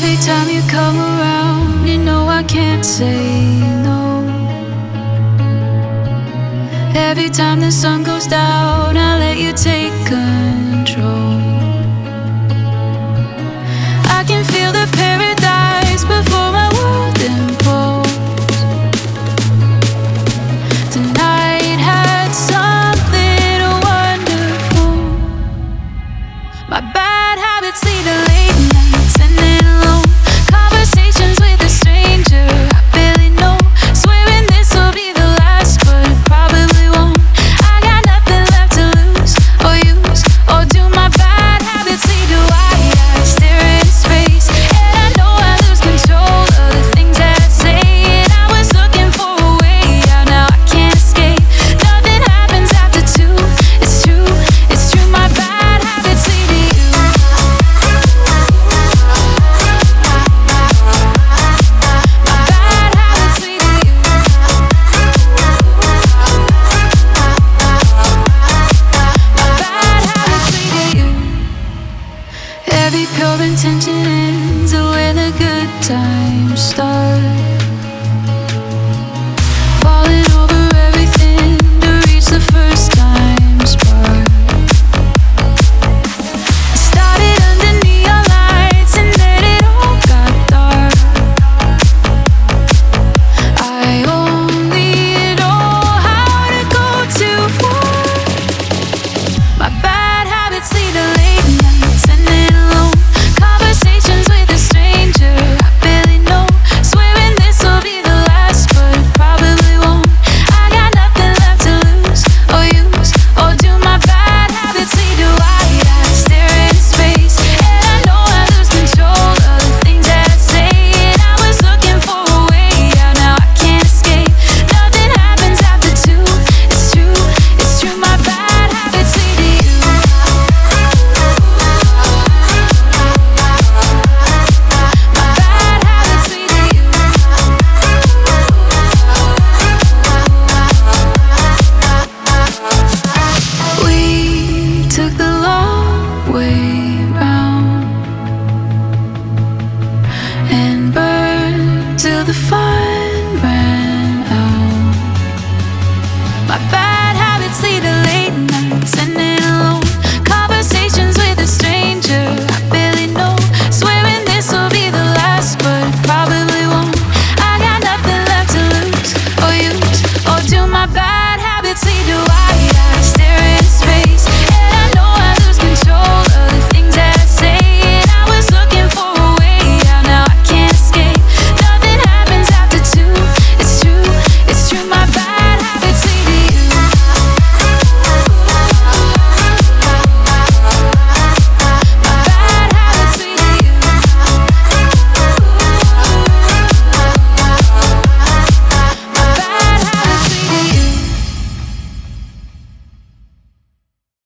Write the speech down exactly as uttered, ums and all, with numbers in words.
Every time you come around, you know I can't say no. Every time the sun goes down, I let you take control. I can feel the paradise before my world implodes. Tonight had something wonderful. My bad habits lead to late nights and then alone conversations with a stranger I barely know. Swearing this will be the last, but it probably won't. I got nothing left to lose or use or do. My bad habits lead to wide eyes stare into space, and I know I lose control of the things that I say. And I was looking for a way out, now I can't escape. Nothing happens after two. It's true, it's true. My bad habits lead to you. Every pure intention ends when the good times start. Falling over everything to reach the first time spark. It started under neon lights and then it all got dark. I only know how to go too far. My bad habits lead to late nights and then alone conversations with a stranger I barely know. Swearing this will be the last, but it probably won't. I got nothing left to lose or use or do. My bad habits lead to wide eyes stare into space, and I know I lose control of the things that I say. And I was looking for a way out, now I can't escape. Nothing happens after two. It's true, it's true. My bad habits lead to you. My bad habits lead to you. We took the long way round and burned till the fun ran out. My bad habits lead to late